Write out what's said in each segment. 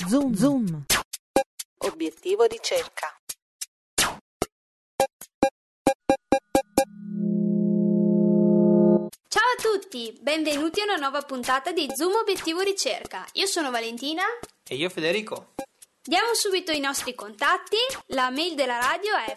Zoom. Obiettivo ricerca. Ciao a tutti, benvenuti a una nuova puntata di Zoom Obiettivo Ricerca. Io sono Valentina. E io Federico. Diamo subito i nostri contatti. La mail della radio è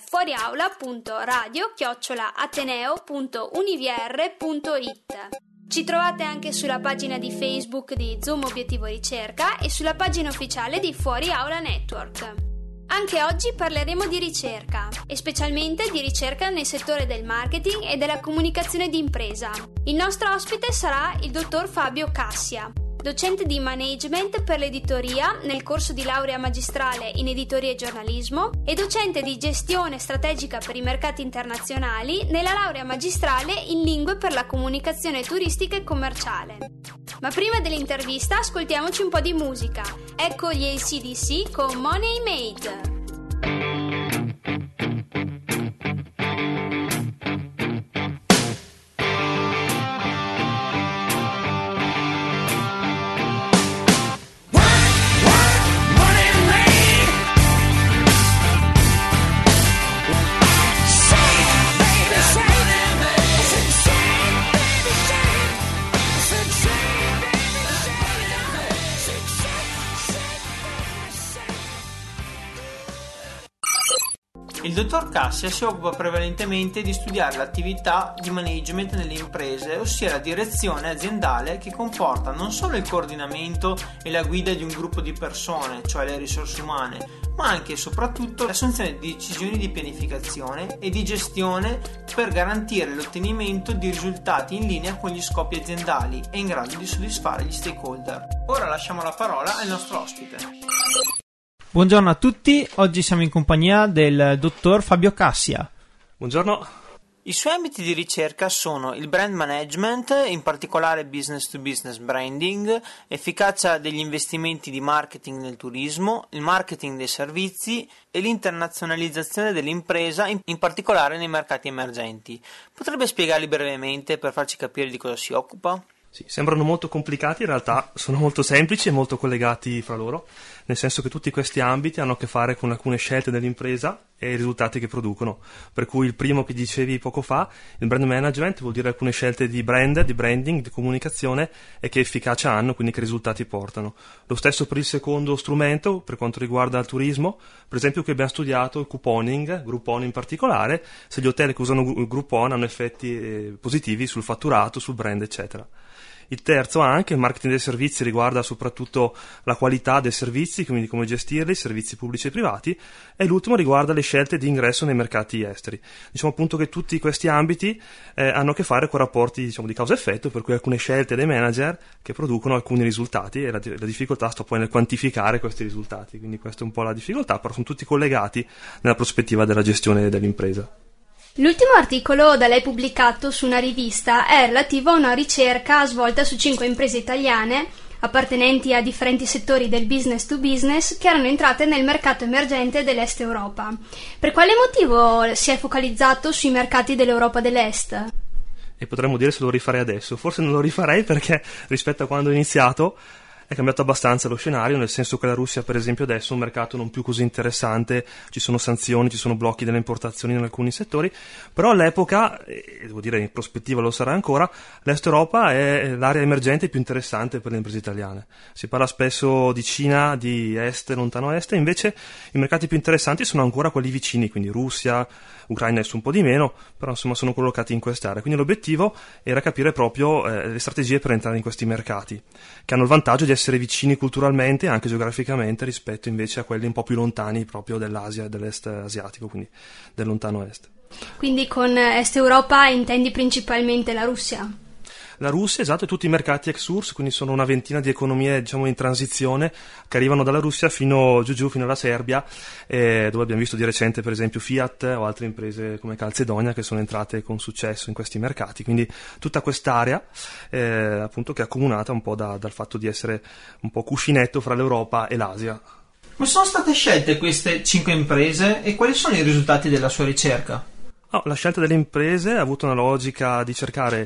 fuoriaula.radio@ateneo.univr.it. Ci trovate anche sulla pagina di Facebook di Zoom Obiettivo Ricerca e sulla pagina ufficiale di Fuori Aula Network. Anche oggi parleremo di ricerca e specialmente di ricerca nel settore del marketing e della comunicazione d'impresa. Il nostro ospite sarà il dottor Fabio Cassia, docente di management per l'editoria nel corso di laurea magistrale in editoria e giornalismo e docente di gestione strategica per i mercati internazionali nella laurea magistrale in lingue per la comunicazione turistica e commerciale. Ma prima dell'intervista ascoltiamoci un po' di musica. Ecco gli AC/DC con Money Made. Il dottor Cassia si occupa prevalentemente di studiare l'attività di management nelle imprese, ossia la direzione aziendale che comporta non solo il coordinamento e la guida di un gruppo di persone, cioè le risorse umane, ma anche e soprattutto l'assunzione di decisioni di pianificazione e di gestione per garantire l'ottenimento di risultati in linea con gli scopi aziendali e in grado di soddisfare gli stakeholder. Ora lasciamo la parola al nostro ospite. Buongiorno a tutti, oggi siamo in compagnia del dottor Fabio Cassia. Buongiorno. I suoi ambiti di ricerca sono il brand management, in particolare business to business branding, efficacia degli investimenti di marketing nel turismo, il marketing dei servizi e l'internazionalizzazione dell'impresa, in particolare nei mercati emergenti. Potrebbe spiegarli brevemente per farci capire di cosa si occupa? Sì, sembrano molto complicati, in realtà sono molto semplici e molto collegati fra loro, nel senso che tutti questi ambiti hanno a che fare con alcune scelte dell'impresa e i risultati che producono. Per cui il primo che dicevi poco fa, il brand management, vuol dire alcune scelte di brand, di branding, di comunicazione e che efficacia hanno, quindi che risultati portano. Lo stesso per il secondo strumento, per quanto riguarda il turismo, per esempio qui abbiamo studiato il couponing, Groupon in particolare, se gli hotel che usano Groupon hanno effetti positivi sul fatturato, sul brand, eccetera. Il terzo anche, il marketing dei servizi, riguarda soprattutto la qualità dei servizi, quindi come gestirli, servizi pubblici e privati, e l'ultimo riguarda le scelte di ingresso nei mercati esteri. Diciamo appunto che tutti questi ambiti hanno a che fare con rapporti, diciamo, di causa-effetto, per cui alcune scelte dei manager che producono alcuni risultati e la difficoltà sta poi nel quantificare questi risultati, quindi questa è un po' la difficoltà, però sono tutti collegati nella prospettiva della gestione dell'impresa. L'ultimo articolo da lei pubblicato su una rivista è relativo a una ricerca svolta su 5 imprese italiane appartenenti a differenti settori del business to business che erano entrate nel mercato emergente dell'Est Europa. Per quale motivo si è focalizzato sui mercati dell'Europa dell'Est? E potremmo dire se lo rifarei adesso. Forse non lo rifarei perché rispetto a quando ho iniziato è cambiato abbastanza lo scenario, nel senso che la Russia, per esempio, adesso è un mercato non più così interessante, ci sono sanzioni, ci sono blocchi delle importazioni in alcuni settori, però all'epoca, e devo dire in prospettiva lo sarà ancora, l'Est Europa è l'area emergente più interessante per le imprese italiane. Si parla spesso di Cina, di Est, lontano Est, e invece i mercati più interessanti sono ancora quelli vicini, quindi Russia, Ucraina adesso un po' di meno, però insomma sono collocati in quest'area. Quindi l'obiettivo era capire proprio le strategie per entrare in questi mercati, che hanno il vantaggio di essere vicini culturalmente e anche geograficamente rispetto invece a quelli un po' più lontani proprio dell'Asia e dell'Est asiatico, quindi del lontano Est. Quindi con Est Europa intendi principalmente la Russia? La Russia, esatto, e tutti i mercati ex-URSS, quindi sono una ventina di economie, diciamo, in transizione che arrivano dalla Russia fino alla Serbia, dove abbiamo visto di recente per esempio Fiat o altre imprese come Calzedonia che sono entrate con successo in questi mercati. Quindi tutta quest'area appunto che è accomunata un po' dal fatto di essere un po' cuscinetto fra l'Europa e l'Asia. Come sono state scelte queste 5 imprese e quali sono i risultati della sua ricerca? La scelta delle imprese ha avuto una logica di cercare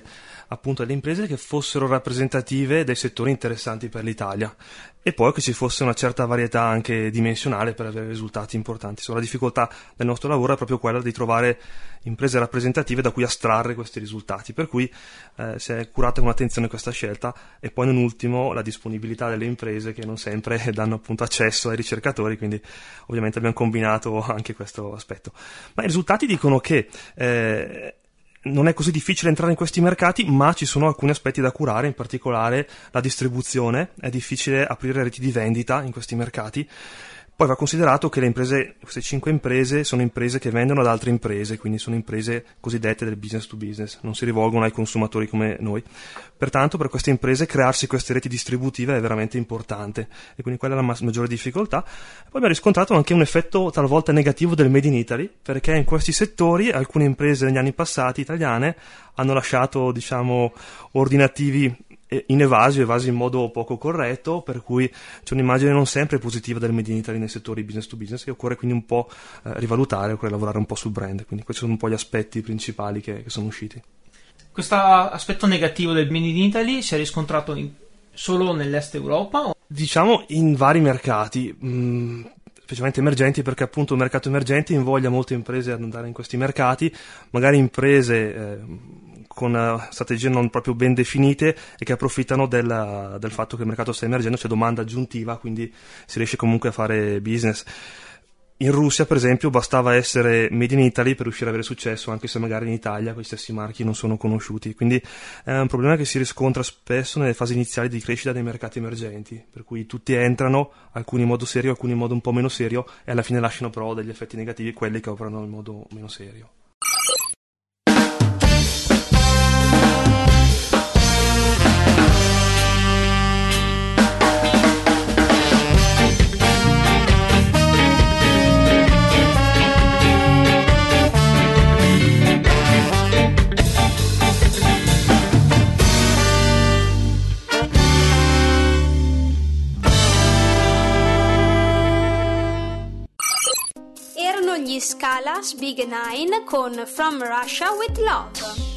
appunto delle imprese che fossero rappresentative dei settori interessanti per l'Italia e poi che ci fosse una certa varietà anche dimensionale per avere risultati importanti. La difficoltà del nostro lavoro è proprio quella di trovare imprese rappresentative da cui astrarre questi risultati, per cui si è curata con attenzione questa scelta, e poi non ultimo la disponibilità delle imprese che non sempre danno appunto accesso ai ricercatori, quindi ovviamente abbiamo combinato anche questo aspetto. Ma i risultati dicono che non è così difficile entrare in questi mercati, ma ci sono alcuni aspetti da curare, in particolare la distribuzione. È difficile aprire reti di vendita in questi mercati. Poi va considerato che queste 5 imprese sono imprese che vendono ad altre imprese, quindi sono imprese cosiddette del business to business, non si rivolgono ai consumatori come noi. Pertanto per queste imprese crearsi queste reti distributive è veramente importante, e quindi quella è la maggiore difficoltà. Poi abbiamo riscontrato anche un effetto talvolta negativo del Made in Italy, perché in questi settori alcune imprese negli anni passati italiane hanno lasciato, ordinativi evasi in modo poco corretto, per cui c'è un'immagine non sempre positiva del Made in Italy nei settori business to business, che occorre quindi un po' rivalutare, occorre lavorare un po' sul brand. Quindi questi sono un po' gli aspetti principali che sono usciti. Questo aspetto negativo del Made in Italy si è riscontrato solo nell'est Europa? In vari mercati, specialmente emergenti, perché appunto il mercato emergente invoglia molte imprese ad andare in questi mercati, magari imprese con strategie non proprio ben definite e che approfittano del fatto che il mercato sta emergendo, c'è domanda aggiuntiva, quindi si riesce comunque a fare business. In Russia, per esempio, bastava essere made in Italy per riuscire ad avere successo, anche se magari in Italia questi stessi marchi non sono conosciuti. Quindi è un problema che si riscontra spesso nelle fasi iniziali di crescita dei mercati emergenti, per cui tutti entrano, alcuni in modo serio, alcuni in modo un po' meno serio, e alla fine lasciano però degli effetti negativi quelli che operano in modo meno serio. Gli Scalas Big Nine con From Russia with Love.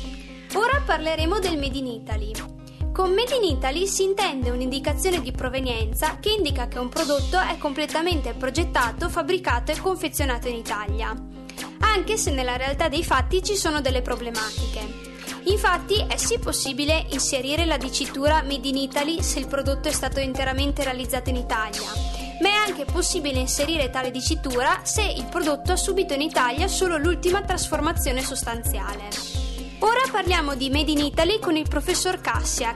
Ora parleremo del Made in Italy. Con Made in Italy si intende un'indicazione di provenienza che indica che un prodotto è completamente progettato, fabbricato e confezionato in Italia, anche se nella realtà dei fatti ci sono delle problematiche. Infatti è sì possibile inserire la dicitura Made in Italy se il prodotto è stato interamente realizzato in Italia, ma è anche possibile inserire tale dicitura se il prodotto ha subito in Italia solo l'ultima trasformazione sostanziale. Ora parliamo di Made in Italy con il professor Cassia.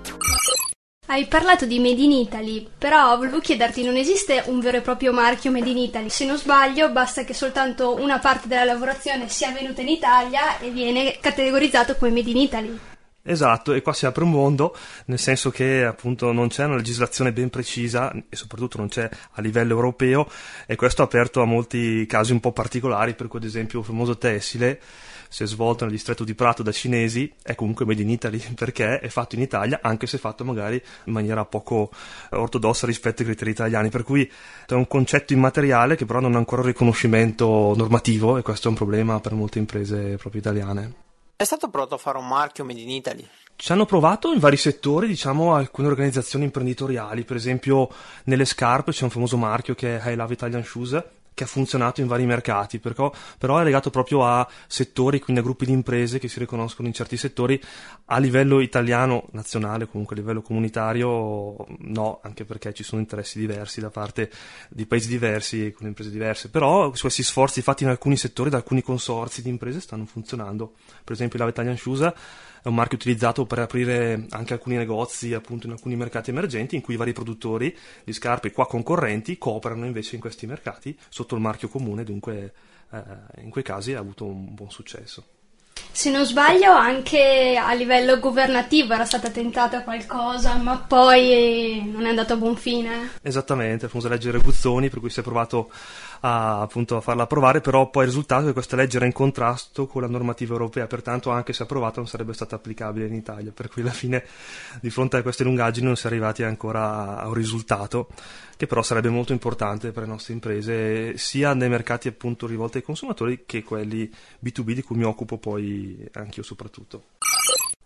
Hai parlato di Made in Italy, però volevo chiederti, non esiste un vero e proprio marchio Made in Italy? Se non sbaglio, basta che soltanto una parte della lavorazione sia avvenuta in Italia e viene categorizzato come Made in Italy. Esatto, e qua si apre un mondo, nel senso che appunto non c'è una legislazione ben precisa e soprattutto non c'è a livello europeo, e questo ha aperto a molti casi un po' particolari, per cui ad esempio il famoso tessile, se svolto nel distretto di Prato da cinesi, è comunque made in Italy perché è fatto in Italia, anche se fatto magari in maniera poco ortodossa rispetto ai criteri italiani, per cui è un concetto immateriale che però non ha ancora un riconoscimento normativo, e questo è un problema per molte imprese proprio italiane. È stato provato a fare un marchio Made in Italy? Ci hanno provato in vari settori, alcune organizzazioni imprenditoriali, per esempio nelle scarpe c'è un famoso marchio che è I Love Italian Shoes, che ha funzionato in vari mercati, però è legato proprio a settori, quindi a gruppi di imprese che si riconoscono in certi settori. A livello italiano, nazionale, comunque a livello comunitario, no, anche perché ci sono interessi diversi da parte di paesi diversi e con imprese diverse, però questi sforzi fatti in alcuni settori da alcuni consorzi di imprese stanno funzionando. Per esempio Love Italian Shoes è un marchio utilizzato per aprire anche alcuni negozi appunto in alcuni mercati emergenti, in cui i vari produttori di scarpe qua concorrenti cooperano invece in questi mercati sotto il marchio comune, dunque in quei casi ha avuto un buon successo. Se non sbaglio anche a livello governativo era stata tentata qualcosa, ma poi non è andato a buon fine. Esattamente, la famosa legge Reguzzoni, per cui si è provato a farla approvare, però poi il risultato è che questa legge era in contrasto con la normativa europea, pertanto anche se approvata non sarebbe stata applicabile in Italia, per cui alla fine di fronte a queste lungaggini non si è arrivati ancora a un risultato che però sarebbe molto importante per le nostre imprese, sia nei mercati appunto rivolti ai consumatori che quelli B2B di cui mi occupo poi anch'io soprattutto.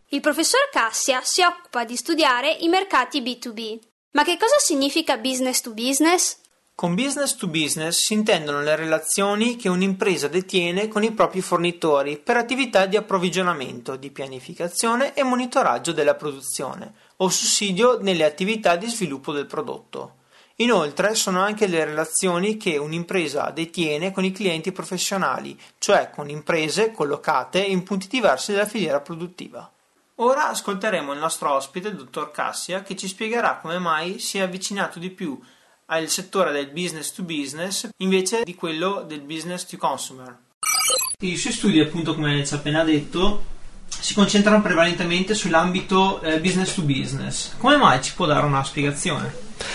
Il professor Cassia si occupa di studiare i mercati B2B. Ma che cosa significa business to business? Con business to business si intendono le relazioni che un'impresa detiene con i propri fornitori per attività di approvvigionamento, di pianificazione e monitoraggio della produzione o sussidio nelle attività di sviluppo del prodotto. Inoltre sono anche le relazioni che un'impresa detiene con i clienti professionali, cioè con imprese collocate in punti diversi della filiera produttiva. Ora ascolteremo il nostro ospite, il dottor Cassia, che ci spiegherà come mai si è avvicinato di più al settore del business to business invece di quello del business to consumer. I suoi studi, appunto, come ci ha appena detto, si concentrano prevalentemente sull'ambito business to business. Come mai? Ci può dare una spiegazione?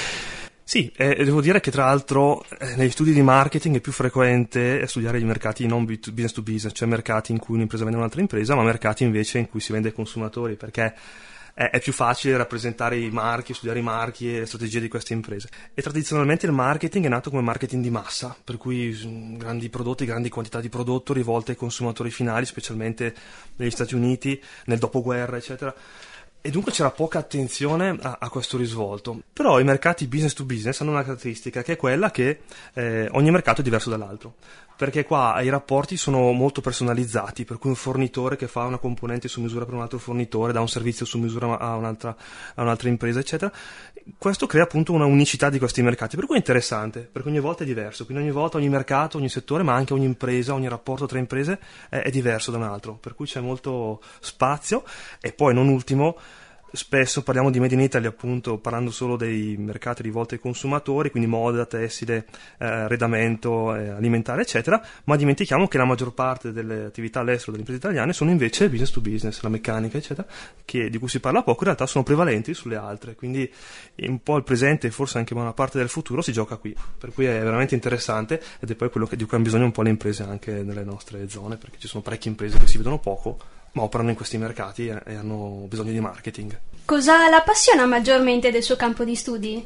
Sì, devo dire che tra l'altro negli studi di marketing è più frequente studiare i mercati non business to business, cioè mercati in cui un'impresa vende un'altra impresa, ma mercati invece in cui si vende ai consumatori, perché è più facile rappresentare i marchi, studiare i marchi e le strategie di queste imprese. E tradizionalmente il marketing è nato come marketing di massa, per cui grandi prodotti, grandi quantità di prodotto rivolte ai consumatori finali, specialmente negli Stati Uniti, nel dopoguerra, eccetera. E dunque c'era poca attenzione a questo risvolto. Però i mercati business to business hanno una caratteristica, che è quella che ogni mercato è diverso dall'altro, perché qua i rapporti sono molto personalizzati, per cui un fornitore che fa una componente su misura per un altro fornitore, dà un servizio su misura a un'altra impresa, eccetera. Questo crea appunto una unicità di questi mercati, per cui è interessante, perché ogni volta è diverso, quindi ogni volta ogni mercato, ogni settore, ma anche ogni impresa, ogni rapporto tra imprese è diverso da un altro, per cui c'è molto spazio. E poi, non ultimo, spesso parliamo di Made in Italy, appunto, parlando solo dei mercati rivolti ai consumatori, quindi moda, tessile, arredamento, alimentare, eccetera, ma dimentichiamo che la maggior parte delle attività all'estero delle imprese italiane sono invece business to business, la meccanica, eccetera, di cui si parla poco, in realtà sono prevalenti sulle altre, quindi un po' il presente e forse anche buona parte del futuro si gioca qui, per cui è veramente interessante, ed è poi quello di cui hanno bisogno un po' le imprese anche nelle nostre zone, perché ci sono parecchie imprese che si vedono poco, ma operano in questi mercati e hanno bisogno di marketing. Cosa la appassiona maggiormente del suo campo di studi?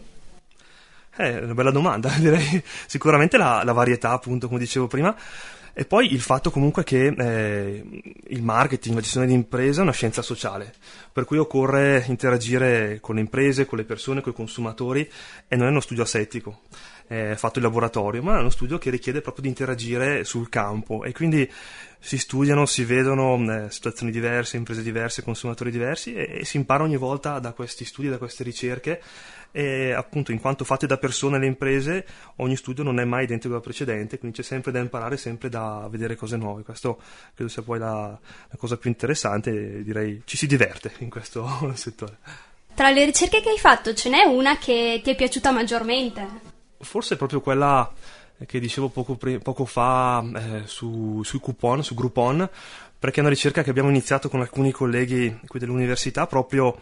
È una bella domanda, direi sicuramente la varietà, appunto, come dicevo prima, e poi il fatto comunque che il marketing, la gestione di impresa è una scienza sociale, per cui occorre interagire con le imprese, con le persone, con i consumatori, e non è uno studio asettico, fatto in laboratorio, ma è uno studio che richiede proprio di interagire sul campo, e quindi si studiano, si vedono situazioni diverse, imprese diverse, consumatori diversi, e si impara ogni volta da questi studi, da queste ricerche, e appunto, in quanto fatte da persone le imprese, ogni studio non è mai identico al precedente, quindi c'è sempre da imparare, sempre da vedere cose nuove. Questo credo sia poi la cosa più interessante, e direi ci si diverte in questo settore. Tra le ricerche che hai fatto ce n'è una che ti è piaciuta maggiormente? Forse è proprio quella che dicevo poco fa sui coupon, su Groupon, perché è una ricerca che abbiamo iniziato con alcuni colleghi qui dell'università proprio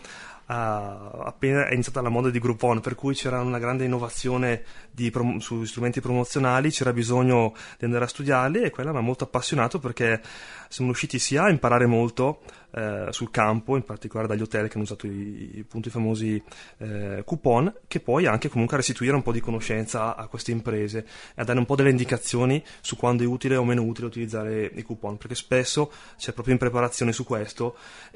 appena è iniziata la moda di Groupon, per cui c'era una grande innovazione su strumenti promozionali, c'era bisogno di andare a studiarli, e quella mi ha molto appassionato, perché siamo riusciti sia a imparare molto sul campo, in particolare dagli hotel che hanno usato i famosi coupon, che poi anche comunque a restituire un po' di conoscenza a queste imprese e a dare un po' delle indicazioni su quando è utile o meno utile utilizzare i coupon, perché spesso c'è proprio impreparazione su questo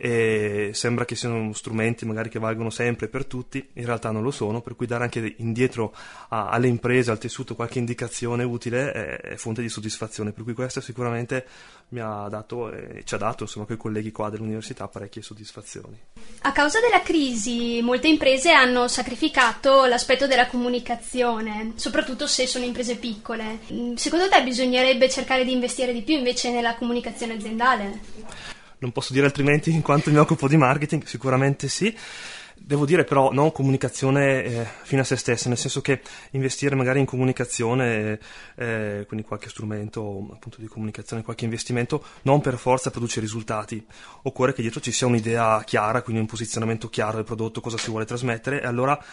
e sembra che siano strumenti magari che valgono sempre per tutti, in realtà non lo sono, per cui dare anche indietro alle imprese, al tessuto, qualche indicazione utile è fonte di soddisfazione, per cui questo sicuramente mi ha dato ci ha dato, insomma, con i colleghi qua dell'università parecchie soddisfazioni. A causa della crisi molte imprese hanno sacrificato l'aspetto della comunicazione, soprattutto se sono imprese piccole. Secondo te bisognerebbe cercare di investire di più invece nella comunicazione aziendale? Non posso dire altrimenti, in quanto mi occupo di marketing, sicuramente sì. Devo dire però non comunicazione fine a se stessa, nel senso che investire magari in comunicazione, quindi qualche strumento appunto di comunicazione, qualche investimento, non per forza produce risultati. Occorre che dietro ci sia un'idea chiara, quindi un posizionamento chiaro del prodotto, cosa si vuole trasmettere, e allora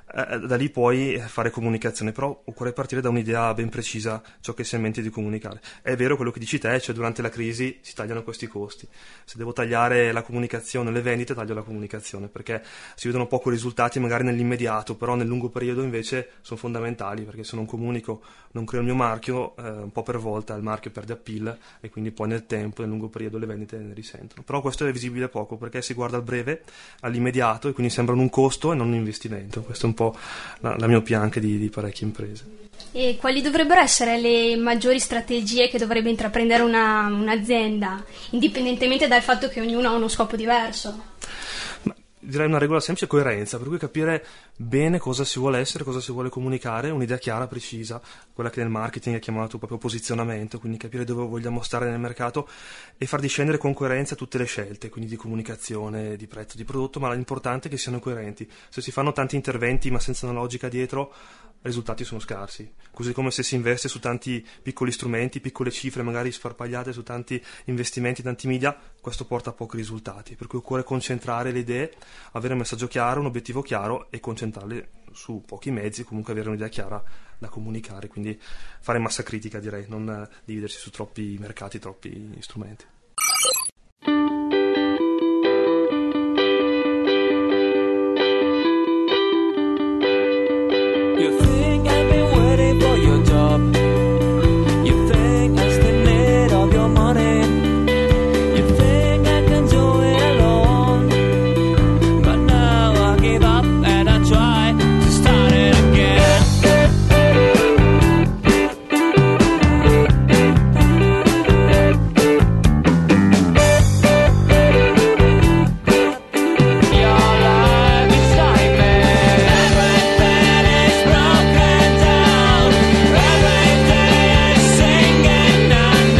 da lì puoi fare comunicazione, però occorre partire da un'idea ben precisa, ciò che si ha in mente di comunicare. È vero quello che dici te, cioè durante la crisi si tagliano questi costi. Se devo tagliare la comunicazione, le vendite, taglio la comunicazione, perché si vedono poco risultati magari nell'immediato, però nel lungo periodo invece sono fondamentali, perché se non comunico, non creo il mio marchio, un po' per volta il marchio perde appeal e quindi poi nel tempo, nel lungo periodo le vendite ne risentono. Però questo è visibile poco, perché si guarda al breve, all'immediato, e quindi sembrano un costo e non un investimento. Questo è un po' la miopia anche di parecchie imprese. E quali dovrebbero essere le maggiori strategie che dovrebbe intraprendere un'azienda, indipendentemente dal fatto che ognuno ha uno scopo diverso? Direi una regola semplice: coerenza, per cui capire bene cosa si vuole essere, cosa si vuole comunicare, un'idea chiara, precisa, quella che nel marketing è chiamato proprio posizionamento, quindi capire dove vogliamo stare nel mercato e far discendere con coerenza tutte le scelte, quindi di comunicazione, di prezzo, di prodotto, ma l'importante è che siano coerenti. Se si fanno tanti interventi ma senza una logica dietro, i risultati sono scarsi, così come se si investe su tanti piccoli strumenti, piccole cifre magari sparpagliate su tanti investimenti, tanti media, questo porta a pochi risultati, per cui occorre concentrare le idee, avere un messaggio chiaro, un obiettivo chiaro e concentrarle su pochi mezzi, comunque avere un'idea chiara da comunicare, quindi fare massa critica, direi, non dividersi su troppi mercati, troppi strumenti. You think I've been waiting for your job? You think I still need all your money? You think I can do it alone? But now I give up and I try to start it again. Your life is nightmare. Everything is broken down. Every day is singing now,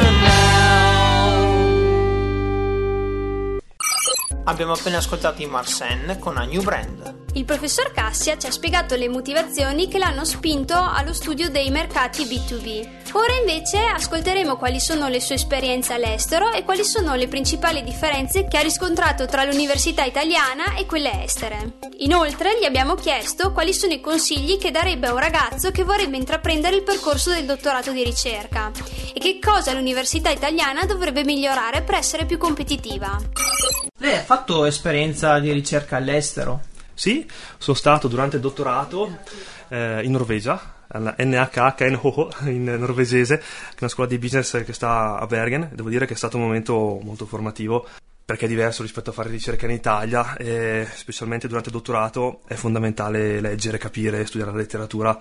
now. Abbiamo appena ascoltato i Marsen con A New Brand. Il professor Cassia ci ha spiegato le motivazioni che l'hanno spinto allo studio dei mercati B2B. Ora invece ascolteremo quali sono le sue esperienze all'estero e quali sono le principali differenze che ha riscontrato tra l'università italiana e quelle estere. Inoltre gli abbiamo chiesto quali sono i consigli che darebbe a un ragazzo che vorrebbe intraprendere il percorso del dottorato di ricerca e che cosa l'università italiana dovrebbe migliorare per essere più competitiva. Lei ha fatto esperienza di ricerca all'estero? Sì, sono stato durante il dottorato in Norvegia, alla NHK in norvegese, che è una scuola di business che sta a Bergen. Devo dire che è stato un momento molto formativo, perché è diverso rispetto a fare ricerca in Italia, e specialmente durante il dottorato è fondamentale leggere, capire, studiare la letteratura,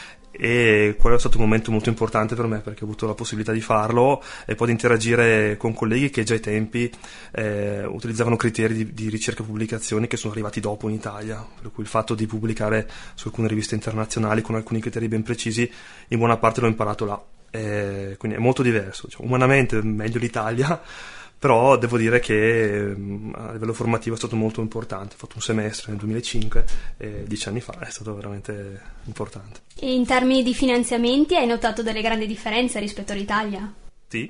e quello è stato un momento molto importante per me, perché ho avuto la possibilità di farlo e poi di interagire con colleghi che già ai tempi utilizzavano criteri di ricerca e pubblicazioni che sono arrivati dopo in Italia, per cui il fatto di pubblicare su alcune riviste internazionali con alcuni criteri ben precisi in buona parte l'ho imparato là, quindi è molto diverso, cioè, umanamente meglio l'Italia, però devo dire che a livello formativo è stato molto importante. Ho fatto un semestre nel 2005 e 10 anni fa, è stato veramente importante. E in termini di finanziamenti hai notato delle grandi differenze rispetto all'Italia? Sì,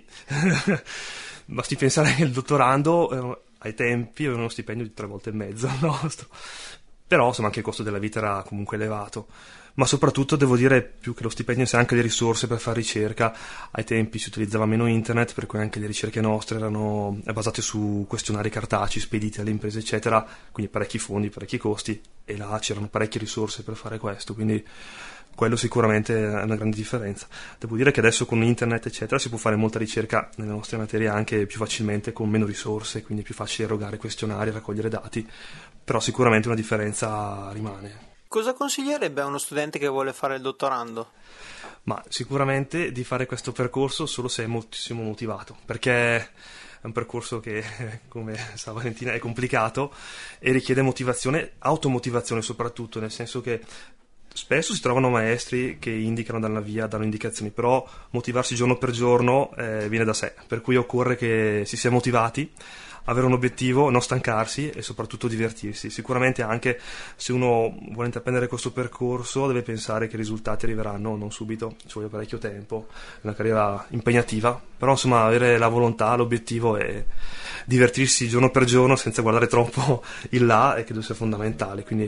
basti pensare che il dottorando ai tempi aveva uno stipendio di 3 volte e mezzo il nostro, però insomma anche il costo della vita era comunque elevato. Ma soprattutto devo dire, più che lo stipendio, c'è anche le risorse per fare ricerca. Ai tempi si utilizzava meno internet, per cui anche le ricerche nostre erano basate su questionari cartacei spediti alle imprese eccetera, quindi parecchi fondi, parecchi costi, e là c'erano parecchie risorse per fare questo, quindi quello sicuramente è una grande differenza. Devo dire che adesso con internet eccetera si può fare molta ricerca nelle nostre materie anche più facilmente, con meno risorse, quindi è più facile erogare questionari, raccogliere dati, però sicuramente una differenza rimane. Cosa consiglierebbe a uno studente che vuole fare il dottorando? Ma sicuramente di fare questo percorso solo se è moltissimo motivato, perché è un percorso che, come sa Valentina, è complicato e richiede motivazione, automotivazione soprattutto, nel senso che spesso si trovano maestri che indicano, danno la via, danno indicazioni, però motivarsi giorno per giorno viene da sé, per cui occorre che si sia motivati, avere un obiettivo, non stancarsi e soprattutto divertirsi. Sicuramente anche se uno vuole intraprendere questo percorso deve pensare che i risultati arriveranno non subito, ci vuole parecchio tempo, è una carriera impegnativa, però insomma avere la volontà, l'obiettivo e divertirsi giorno per giorno senza guardare troppo in là è credo sia fondamentale, quindi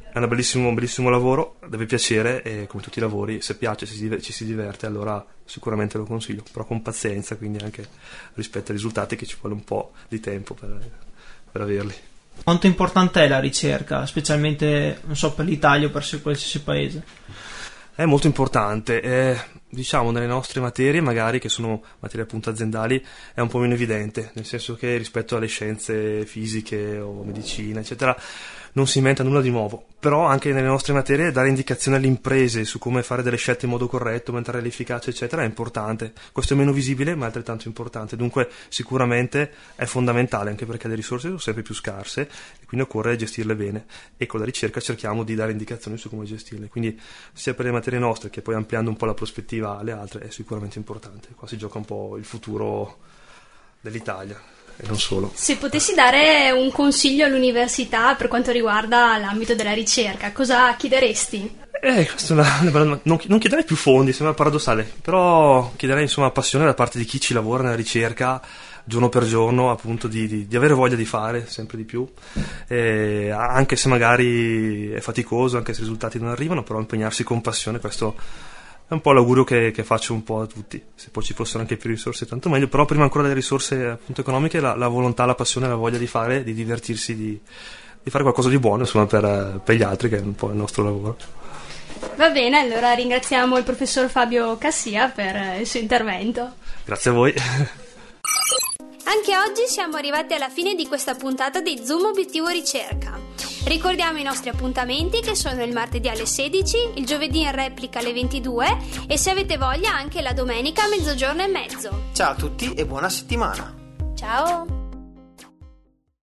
È un bellissimo lavoro, deve piacere e come tutti i lavori, se piace, ci si diverte, allora sicuramente lo consiglio, però con pazienza, quindi anche rispetto ai risultati che ci vuole un po' di tempo per averli. Quanto importante è la ricerca, specialmente, non so, per l'Italia o per qualsiasi paese? È molto importante, diciamo nelle nostre materie, magari che sono materie appunto aziendali, è un po' meno evidente, nel senso che rispetto alle scienze fisiche o medicina, eccetera, non si inventa nulla di nuovo, però anche nelle nostre materie dare indicazioni alle imprese su come fare delle scelte in modo corretto, aumentare l'efficacia, eccetera, è importante. Questo è meno visibile, ma è altrettanto importante, dunque sicuramente è fondamentale, anche perché le risorse sono sempre più scarse e quindi occorre gestirle bene, e con la ricerca cerchiamo di dare indicazioni su come gestirle, quindi sia per le materie nostre che poi ampliando un po' la prospettiva alle altre è sicuramente importante. Qua si gioca un po' il futuro dell'Italia. E non solo. Se potessi dare un consiglio all'università per quanto riguarda l'ambito della ricerca, cosa chiederesti? Questa è una bella. Non chiederei più fondi, sembra paradossale, però chiederei insomma passione da parte di chi ci lavora nella ricerca giorno per giorno, appunto di avere voglia di fare sempre di più, anche se magari è faticoso, anche se i risultati non arrivano, però impegnarsi con passione, questo è un po' l'augurio che faccio un po' a tutti. Se poi ci fossero anche più risorse tanto meglio, però prima ancora delle risorse appunto economiche la volontà, la passione, la voglia di fare, di divertirsi, di fare qualcosa di buono insomma per gli altri, che è un po' il nostro lavoro. Va bene, allora ringraziamo il professor Fabio Cassia per il suo intervento. Grazie a voi. Anche oggi siamo arrivati alla fine di questa puntata di Zoom Obiettivo Ricerca. Ricordiamo i nostri appuntamenti, che sono il martedì alle 16, il giovedì in replica alle 22 e se avete voglia anche la domenica a 12:30. Ciao a tutti e buona settimana. Ciao!